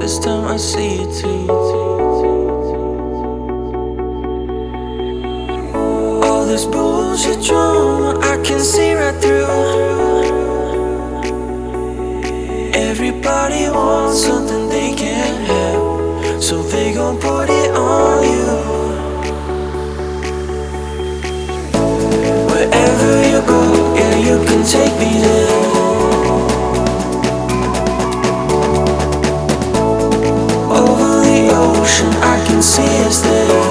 this time I see it too. All this bullshit drama I can see right through. Everybody wants something they can't have, so they gon' put it on you. Wherever you go, yeah, you can take me there. Over the ocean, I can see us there.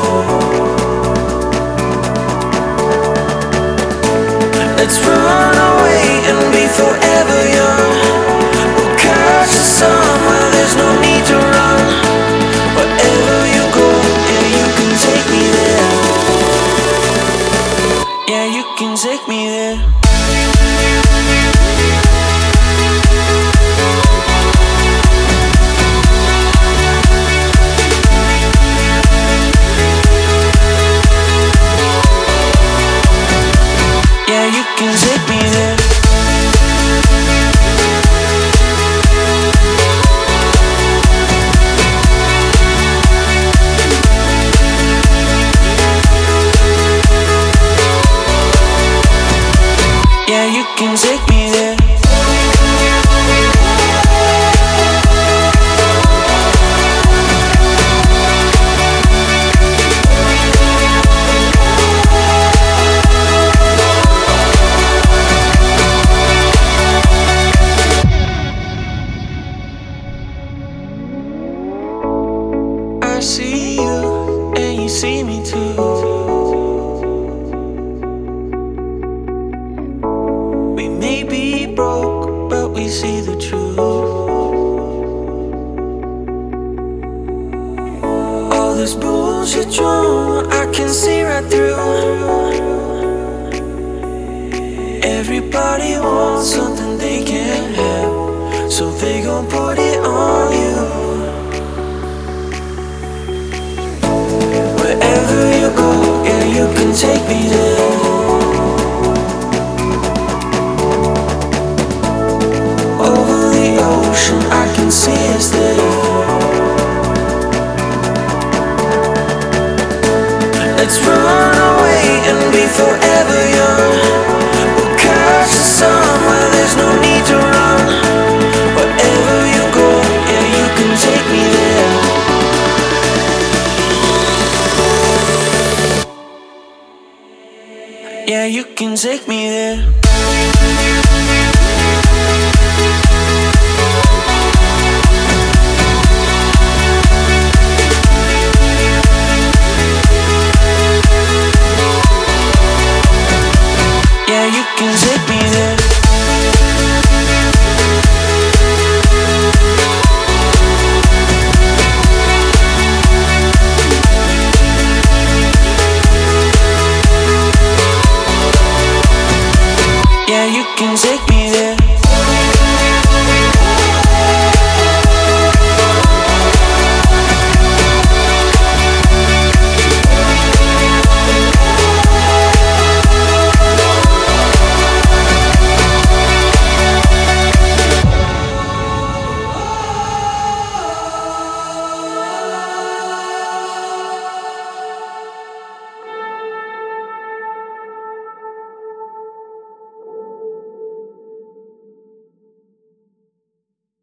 Let's run away and be forever young. We'll catch the sun where there's no need to run. Wherever you go, yeah, you can take me there. Yeah, you can take me there. Yeah, you can take me there. Yeah, you can take me there. I see you, and you see me too. We may be broke, but we see the truth. All this bullshit drama I can see right through. Everybody wants something they can't have, so they gon' put it on you. Wherever you go, yeah, you can take me there. Over the ocean, I can see us there. Let's run away and be forever young. We'll catch the sun where there's no need to run. Wherever you go, yeah, you can take me there. Yeah, you can take me there.